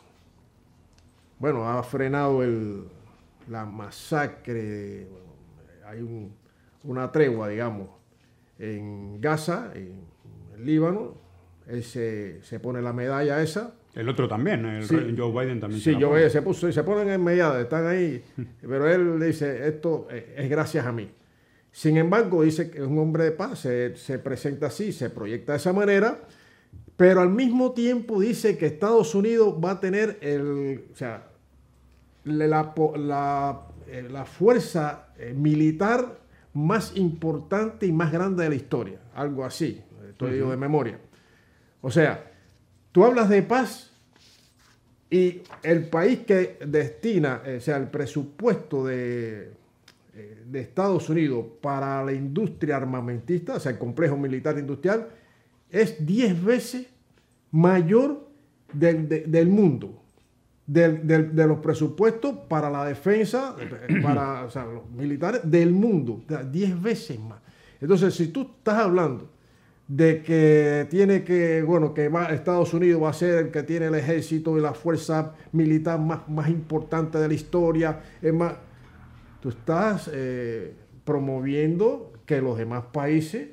Bueno, ha frenado el, la masacre, bueno, hay un, una tregua, digamos, en Gaza, en el Líbano. Él se, se pone la medalla esa. El otro también, el Sí. Joe Biden también. Sí, se la Joe pone. Biden se puso y se ponen en medalla, están ahí, pero él dice, esto es gracias a mí. Sin embargo, dice que es un hombre de paz, se, se presenta así, se proyecta de esa manera, pero al mismo tiempo dice que Estados Unidos va a tener el, o sea, la, la, la fuerza militar más importante y más grande de la historia, algo así, estoy uh-huh. digo de memoria. O sea, tú hablas de paz y el país que destina, o sea, el presupuesto de, de Estados Unidos para la industria armamentista, o sea, el complejo militar industrial, es diez veces mayor del, de, del mundo. De, de, de los presupuestos para la defensa, para o sea, los militares del mundo, diez veces más. Entonces, si tú estás hablando de que tiene que, bueno, que va, Estados Unidos va a ser el que tiene el ejército y la fuerza militar más, más importante de la historia, es más, tú estás eh, promoviendo que los demás países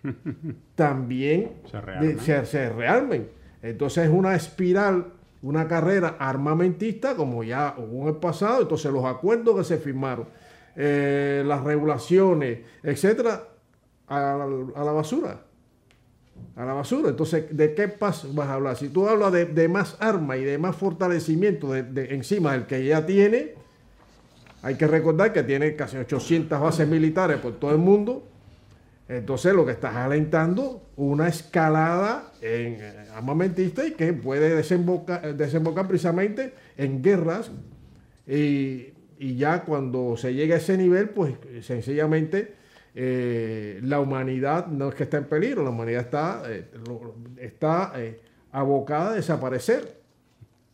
también se rearmen. De, se, se rearmen. Entonces es una espiral, una carrera armamentista, como ya hubo en el pasado. Entonces los acuerdos que se firmaron, eh, las regulaciones, etcétera, a, a la basura. A la basura. Entonces, ¿de qué paz vas a hablar? Si tú hablas de, de más armas y de más fortalecimiento de, de, encima del que ya tiene, hay que recordar que tiene casi ochocientas bases militares por todo el mundo. Entonces, lo que estás alentando una escalada en eh, armamentista y que puede desembocar, desembocar precisamente en guerras. Y, y ya cuando se llegue a ese nivel, pues sencillamente eh, la humanidad no es que está en peligro, la humanidad está, eh, lo, está eh, abocada a desaparecer.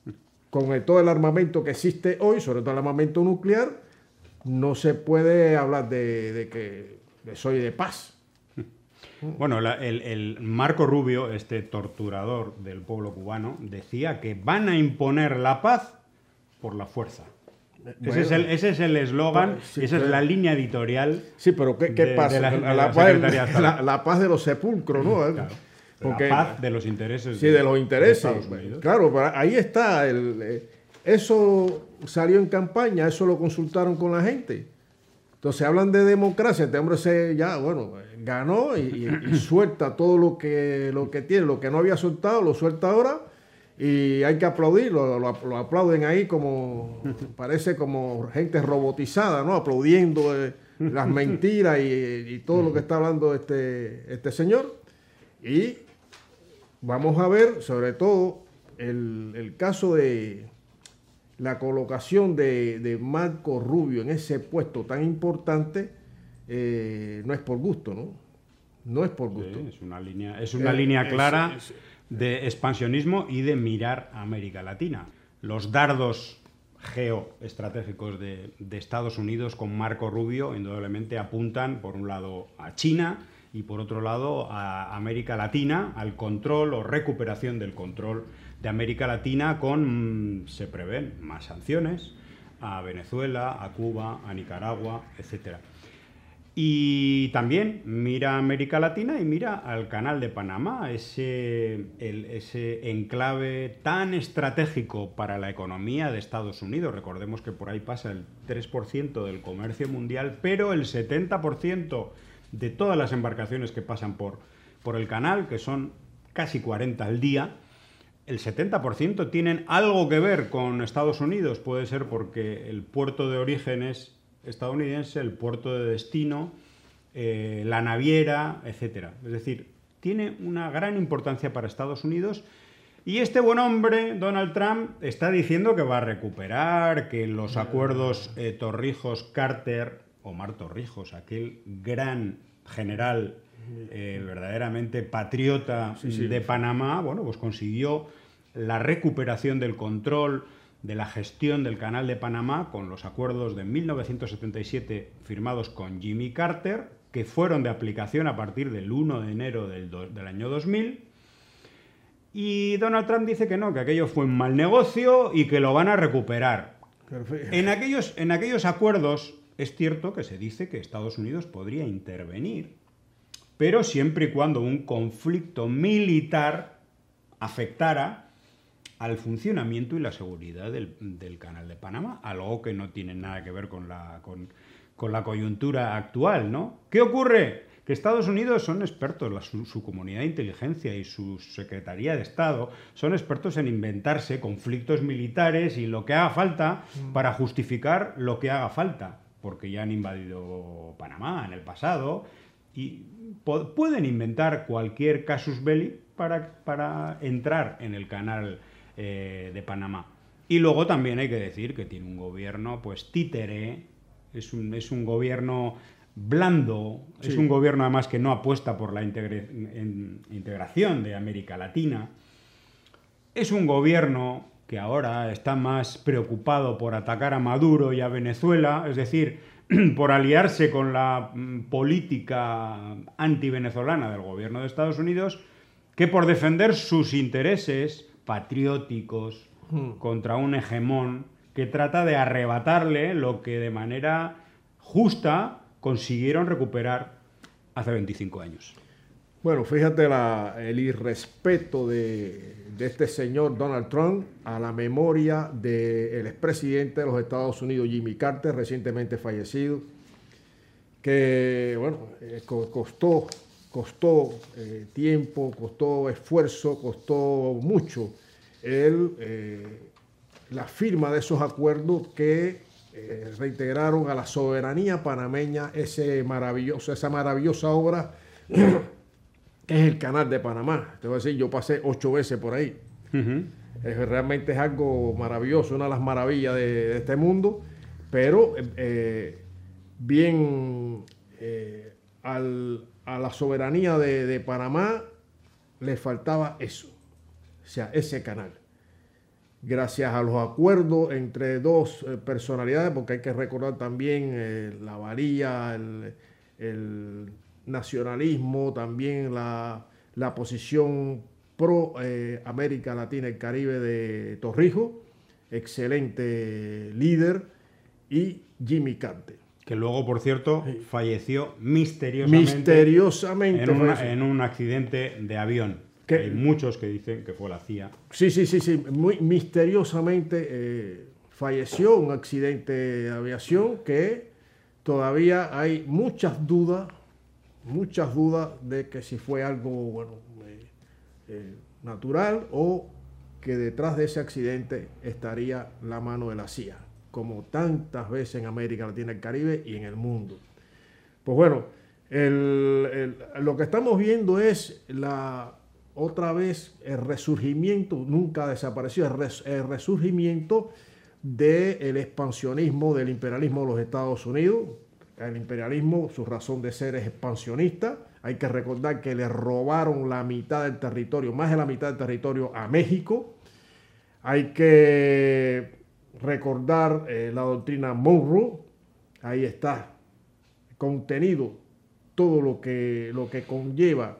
con el, todo el armamento que existe hoy, sobre todo el armamento nuclear, no se puede hablar de, de que de soy de paz. Bueno, la, el, el Marco Rubio, este torturador del pueblo cubano, decía que van a imponer la paz por la fuerza. Bueno, ese es el ese es el eslogan, pues, sí, esa pero, es la línea editorial. Sí, pero ¿qué, qué de, pasa? de la, de la, la paz, la, la paz de los sepulcros, ¿no? Claro. Porque, la paz de los intereses. Sí, de los intereses. De Estados Unidos. Claro, pero ahí está. El, eh, eso salió en campaña, eso lo consultaron con la gente. Entonces hablan de democracia, este hombre se ya, bueno, ganó y, y, y suelta todo lo que, lo que tiene, lo que no había soltado, lo suelta ahora y hay que aplaudirlo, lo, lo aplauden ahí como, parece como gente robotizada, ¿no? Aplaudiendo eh, las mentiras y, y todo lo que está hablando este, este señor. Y vamos a ver, sobre todo, el, el caso de la colocación de, de Marco Rubio en ese puesto tan importante, eh, no es por gusto, ¿no? No es por gusto. Sí, es una línea, es una Eh, línea es- clara es- de expansionismo y de mirar a América Latina. Los dardos geoestratégicos de, de Estados Unidos con Marco Rubio indudablemente apuntan, por un lado, a China y, por otro lado, a América Latina, al control o recuperación del control de América Latina con, mm, se prevén, más sanciones a Venezuela, a Cuba, a Nicaragua, etcétera. Y también mira a América Latina y mira al Canal de Panamá, ese, el- ese enclave tan estratégico para la economía de Estados Unidos. Recordemos que por ahí pasa el tres por ciento del comercio mundial, pero el setenta por ciento de todas las embarcaciones que pasan por, por el canal, que son casi cuarenta al día, el setenta por ciento tienen algo que ver con Estados Unidos. Puede ser porque el puerto de origen es estadounidense, el puerto de destino, eh, la naviera, etcétera. Es decir, tiene una gran importancia para Estados Unidos. Y este buen hombre, Donald Trump, está diciendo que va a recuperar, que los acuerdos eh, Torrijos-Carter, Omar Torrijos, aquel gran general eh, verdaderamente patriota Sí, sí. de Panamá, bueno, pues consiguió la recuperación del control de la gestión del Canal de Panamá con los acuerdos de mil novecientos setenta y siete firmados con Jimmy Carter, que fueron de aplicación a partir del uno de enero del, do- del año dos mil. Y Donald Trump dice que no, que aquello fue un mal negocio y que lo van a recuperar. En aquellos, en aquellos acuerdos es cierto que se dice que Estados Unidos podría intervenir, pero siempre y cuando un conflicto militar afectara al funcionamiento y la seguridad del, del Canal de Panamá, algo que no tiene nada que ver con la, con, con la coyuntura actual, ¿no? ¿Qué ocurre? Que Estados Unidos son expertos, la, su, su comunidad de inteligencia y su Secretaría de Estado son expertos en inventarse conflictos militares y lo que haga falta para justificar lo que haga falta, porque ya han invadido Panamá en el pasado y po- pueden inventar cualquier casus belli para, para entrar en el canal eh, de Panamá. Y luego también hay que decir que tiene un gobierno pues títere, es un, es un gobierno blando, Sí. es un gobierno además que no apuesta por la integre- en- integración de América Latina, es un gobierno que ahora está más preocupado por atacar a Maduro y a Venezuela, es decir, por aliarse con la mm, política antivenezolana del gobierno de Estados Unidos, que por defender sus intereses patrióticos contra un hegemón que trata de arrebatarle lo que de manera justa consiguieron recuperar hace veinticinco años. Bueno, fíjate la, el irrespeto de, de este señor Donald Trump a la memoria del expresidente de los Estados Unidos, Jimmy Carter, recientemente fallecido, que, bueno, eh, co- costó, costó eh, tiempo, costó esfuerzo, costó mucho el, eh, la firma de esos acuerdos que eh, reintegraron a la soberanía panameña ese maravilloso, esa maravillosa obra que es el Canal de Panamá. Te voy a decir, yo pasé ocho veces por ahí. Uh-huh. Es, realmente es algo maravilloso, una de las maravillas de, de este mundo, pero eh, bien eh, al, a la soberanía de, de Panamá le faltaba eso, o sea, ese canal. gracias a los acuerdos entre dos eh, personalidades, porque hay que recordar también eh, la varilla, el, el nacionalismo, también la, la posición pro eh, América Latina y Caribe de Torrijos, excelente líder, y Jimmy Carter. Que luego, por cierto, sí. falleció misteriosamente, misteriosamente en, una, en un accidente de avión. Que hay muchos que dicen que fue la C I A. Sí, sí, sí, sí. Muy misteriosamente eh, falleció un accidente de aviación que todavía hay muchas dudas, muchas dudas de que si fue algo, bueno, eh, eh, natural o que detrás de ese accidente estaría la mano de la C I A, como tantas veces en América Latina, el Caribe y en el mundo. Pues bueno, el, el, lo que estamos viendo es la, otra vez el resurgimiento, nunca desapareció, el, res, el resurgimiento del expansionismo, del imperialismo de los Estados Unidos. El imperialismo, su razón de ser es expansionista. Hay que recordar que le robaron la mitad del territorio, más de la mitad del territorio a México. Hay que recordar eh, la doctrina Monroe. Ahí está contenido todo lo que, lo que conlleva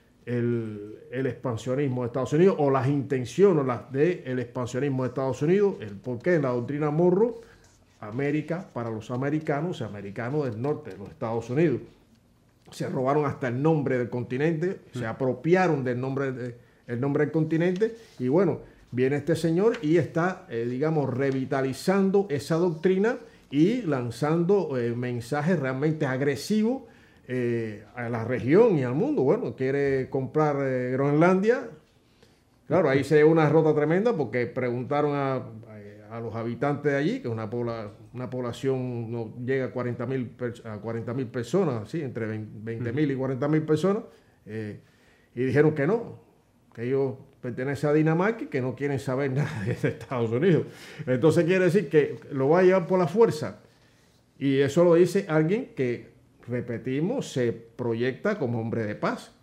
el, el expansionismo de Estados Unidos o las intenciones las del expansionismo de Estados Unidos. El porqué en la doctrina Monroe, América para los americanos, americanos del norte de los Estados Unidos. Se robaron hasta el nombre del continente, se apropiaron del nombre, de, el nombre del continente y bueno, viene este señor y está, eh, digamos, revitalizando esa doctrina y lanzando eh, mensajes realmente agresivos eh, a la región y al mundo. Bueno, quiere comprar eh, Groenlandia. Claro, ahí se dio una derrota tremenda porque preguntaron a, a los habitantes de allí, que una, pobla, una población no llega a cuarenta mil personas, ¿sí? Entre veinte mil y cuarenta mil personas, eh, y dijeron que no, que ellos pertenecen a Dinamarca y que no quieren saber nada de Estados Unidos. Entonces quiere decir que lo va a llevar por la fuerza. Y eso lo dice alguien que, repetimos, se proyecta como hombre de paz.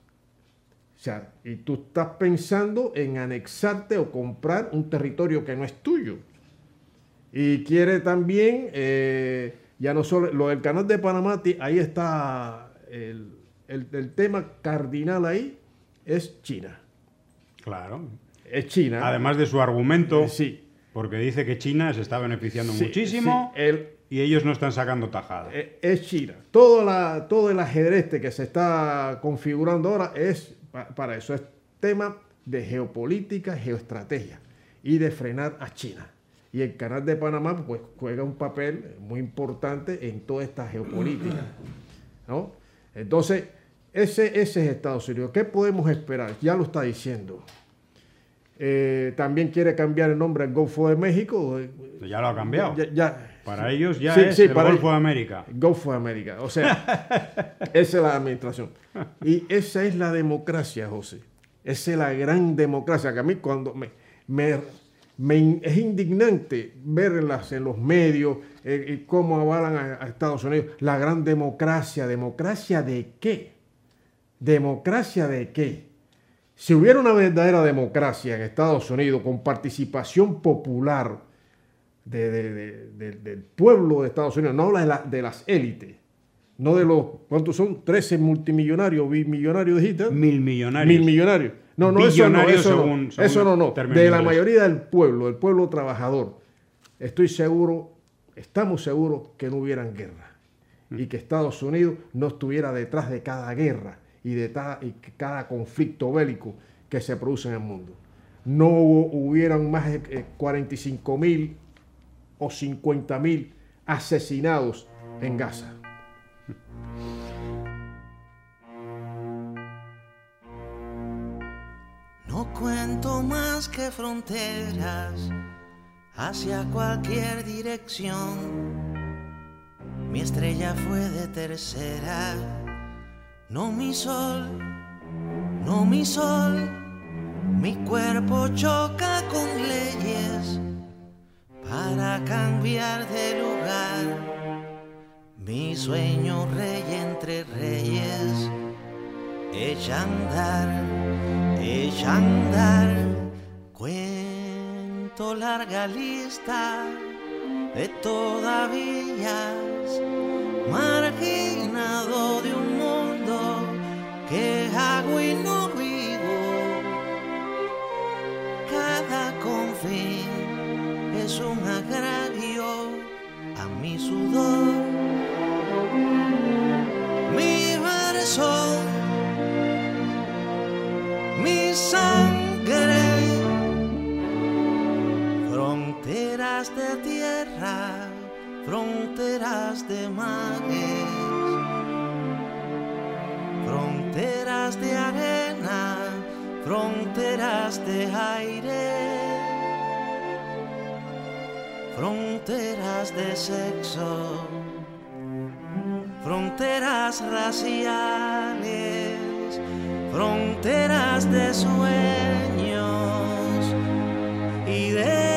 O sea, y tú estás pensando en anexarte o comprar un territorio que no es tuyo. Y quiere también, eh, ya no solo lo del canal de Panamá, ahí está el, el, el tema cardinal ahí, es China. Claro. Es China. Además de su argumento, eh, sí. Porque dice que China se está beneficiando sí, muchísimo sí, el, y ellos no están sacando tajada. Eh, es China. Todo, la, todo el ajedrez que se está configurando ahora es para eso, es tema de geopolítica, geoestrategia y de frenar a China. Y el canal de Panamá pues juega un papel muy importante en toda esta geopolítica, ¿no? Entonces, ese, ese es Estados Unidos. ¿Qué podemos esperar? Ya lo está diciendo. Eh, también quiere cambiar el nombre al Golfo de México. Ya lo ha cambiado. Ya, ya. Para ellos ya sí, es sí, el para Golfo ellos, de América. Golfo de América. O sea, esa es la administración. Y esa es la democracia, José. Esa es la gran democracia. Que a mí cuando me... me Me, es indignante verlas en los medios eh, y cómo avalan a, a Estados Unidos. La gran democracia. ¿Democracia de qué? ¿Democracia de qué? Si hubiera una verdadera democracia en Estados Unidos con participación popular de, de, de, de, del pueblo de Estados Unidos, no de, la, de las élites, no de los, ¿cuántos son? trece multimillonarios, bimillonarios, dijiste. Mil millonarios. Mil millonarios. No, no, eso no, eso según, no, según eso no, no. De la inglés. mayoría del pueblo, del pueblo trabajador, estoy seguro, estamos seguros que no hubieran guerra y que Estados Unidos no estuviera detrás de cada guerra y de ta, y cada conflicto bélico que se produce en el mundo. No hubieran más de cuarenta y cinco mil o cincuenta mil asesinados en Gaza. No cuento más que fronteras hacia cualquier dirección. Mi estrella fue de tercera, no mi sol, no mi sol. Mi cuerpo choca con leyes para cambiar de lugar. Mi sueño rey entre reyes echa a andar, echa a andar. Cuento visto larga lista de todavías, marginado de un mundo que hago y no vivo. Cada confín es un agravio a mi sudor, mi verso, mi sangre, fronteras de tierra, fronteras de mares, fronteras de arena, fronteras de aire, fronteras de sexo, fronteras raciales, fronteras de sueños y de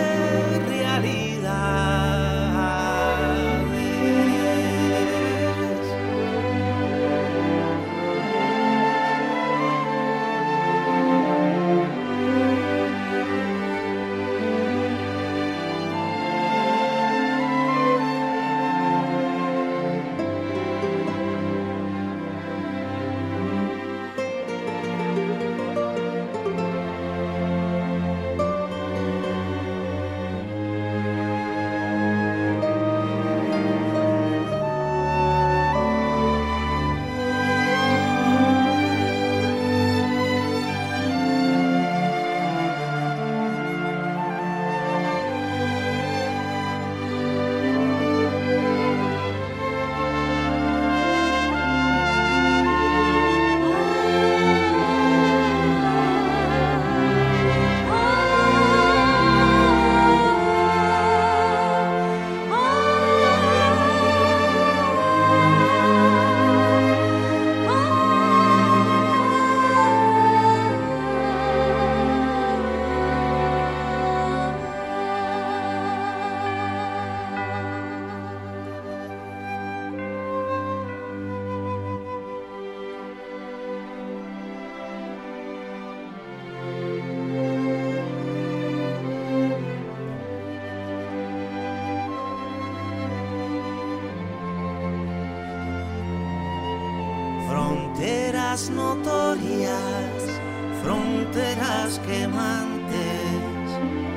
fronteras notorias, fronteras quemantes,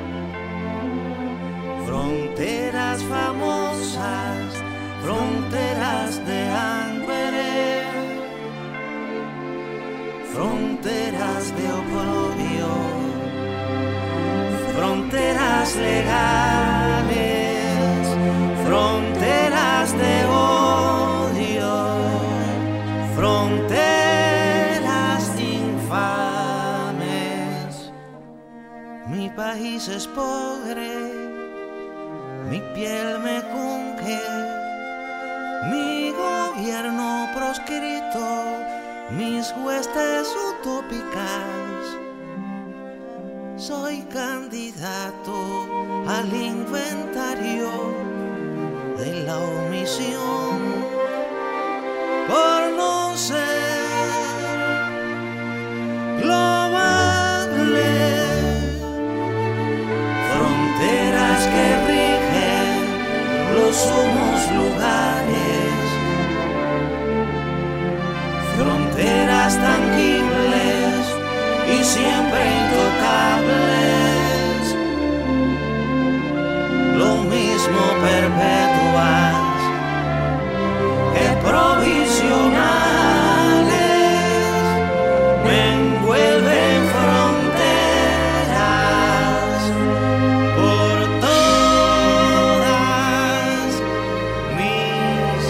fronteras famosas, fronteras de hambre, fronteras de oprobio, fronteras legales, fronteras de odio, fronteras infames. Mi país es pobre, mi piel me cunge, mi gobierno proscrito, mis huestes utópicas. Soy candidato al inventario de la omisión por no ser globales, fronteras que rigen los sumos lugares, fronteras tangibles y siempre intocables, lo mismo perpetuas que provisionales, me envuelven fronteras por todas mis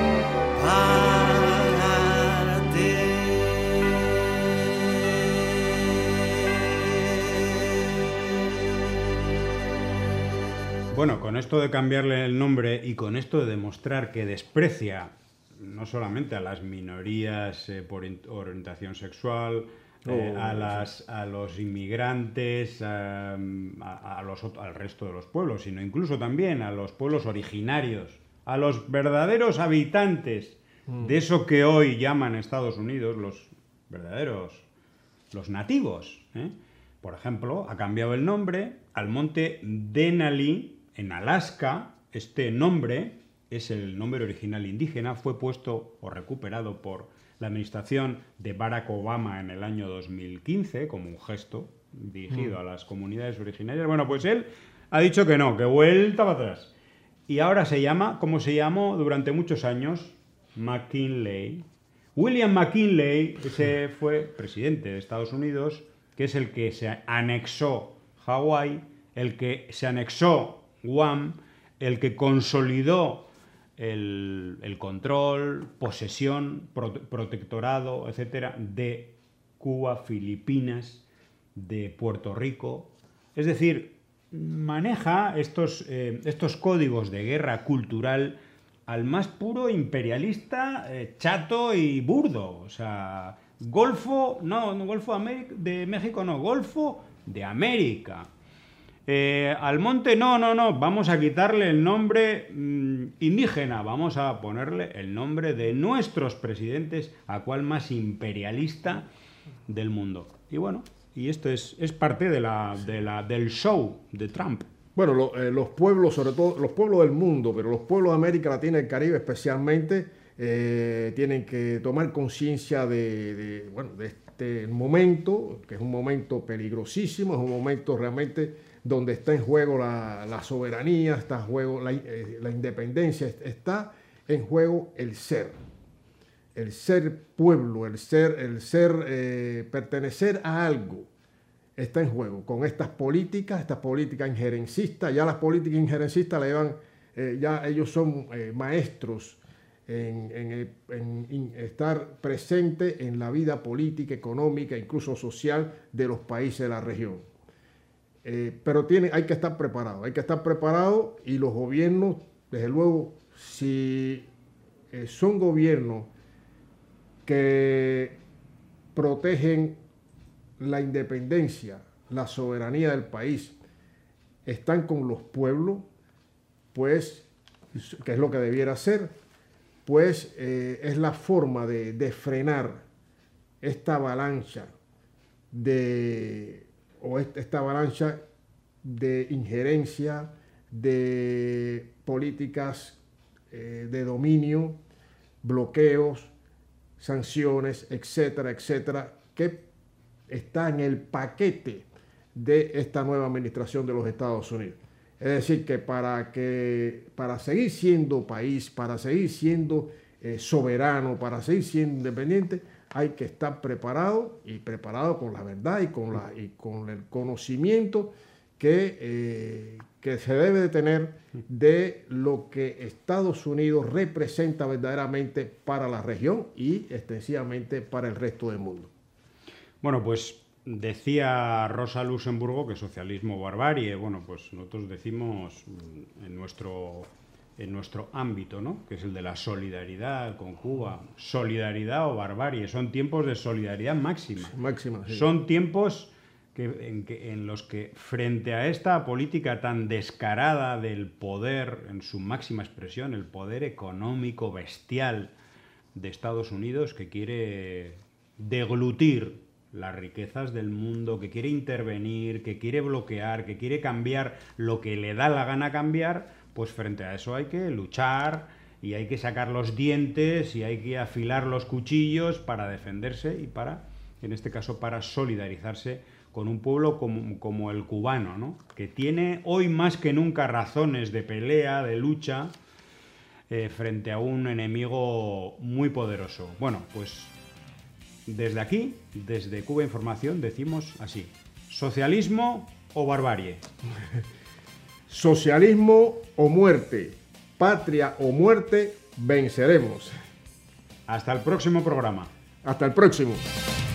partes. Bueno, con esto de cambiarle el nombre y con esto de demostrar que desprecia no solamente a las minorías eh, por orientación sexual, eh, oh, a, las, a los inmigrantes, a, a, a los, al resto de los pueblos, sino incluso también a los pueblos originarios, a los verdaderos habitantes mm. de eso que hoy llaman Estados Unidos, los verdaderos, los nativos, ¿eh? por ejemplo, ha cambiado el nombre al monte Denali en Alaska. Este nombre es el nombre original indígena, fue puesto o recuperado por la administración de Barack Obama en el año dos mil quince como un gesto dirigido mm. a las comunidades originarias. Bueno, pues él ha dicho que no, que vuelta para atrás. Y ahora se llama, como se llamó durante muchos años, McKinley. William McKinley, ese fue presidente de Estados Unidos, que es el que se anexó Hawái, el que se anexó Guam, el que consolidó el, el control, posesión, pro, protectorado, etcétera, de Cuba, Filipinas, de Puerto Rico. Es decir, maneja estos, eh, estos códigos de guerra cultural al más puro imperialista, eh, chato y burdo. O sea, Golfo, no, no Golfo de México, no, Golfo de América. Eh, al monte, no, no, no, vamos a quitarle el nombre mmm, indígena, vamos a ponerle el nombre de nuestros presidentes, a cual más imperialista del mundo. Y bueno, y esto es, es parte de la, de la, del show de Trump. Bueno, lo, eh, los pueblos, sobre todo los pueblos del mundo, pero los pueblos de América Latina y el Caribe especialmente, eh, tienen que tomar conciencia de, de, bueno, de este momento, que es un momento peligrosísimo, es un momento realmente donde está en juego la, la soberanía, está en juego la, eh, la independencia, está en juego el ser, el ser pueblo, el ser, el ser eh, pertenecer a algo. Está en juego con estas políticas, estas políticas injerencistas. Ya las políticas injerencistas la llevan, eh, ya ellos son eh, maestros en, en, en, en estar presentes en la vida política, económica, incluso social de los países de la región. Eh, pero tiene, hay que estar preparado, hay que estar preparado y los gobiernos, desde luego, si eh, son gobiernos que protegen la independencia, la soberanía del país, están con los pueblos, pues, que es lo que debiera ser, pues eh, es la forma de, de frenar esta avalancha de, o esta avalancha de injerencia, de políticas eh, de dominio, bloqueos, sanciones, etcétera, etcétera, que está en el paquete de esta nueva administración de los Estados Unidos. Es decir, que para, que, para seguir siendo país, para seguir siendo eh, soberano, para seguir siendo independiente, hay que estar preparado y preparado con la verdad y con, la, y con el conocimiento que, eh, que se debe de tener de lo que Estados Unidos representa verdaderamente para la región y extensivamente para el resto del mundo. Bueno, pues decía Rosa Luxemburgo que socialismo o barbarie. Bueno, pues nosotros decimos en nuestro, en nuestro ámbito, ¿no?, que es el de la solidaridad con Cuba. Solidaridad o barbarie. Son tiempos de solidaridad máxima. Máxima, sí. Son tiempos que, en, que, en los que, frente a esta política tan descarada del poder en su máxima expresión, el poder económico bestial de Estados Unidos, que quiere deglutir las riquezas del mundo, que quiere intervenir, que quiere bloquear, que quiere cambiar lo que le da la gana cambiar, pues frente a eso hay que luchar y hay que sacar los dientes y hay que afilar los cuchillos para defenderse y para, en este caso, para solidarizarse con un pueblo como, como el cubano, ¿no?, que tiene hoy más que nunca razones de pelea, de lucha, eh, frente a un enemigo muy poderoso. Bueno, pues desde aquí, desde Cuba Información, decimos así: socialismo o barbarie. Socialismo o muerte, patria o muerte, venceremos. Hasta el próximo programa. Hasta el próximo.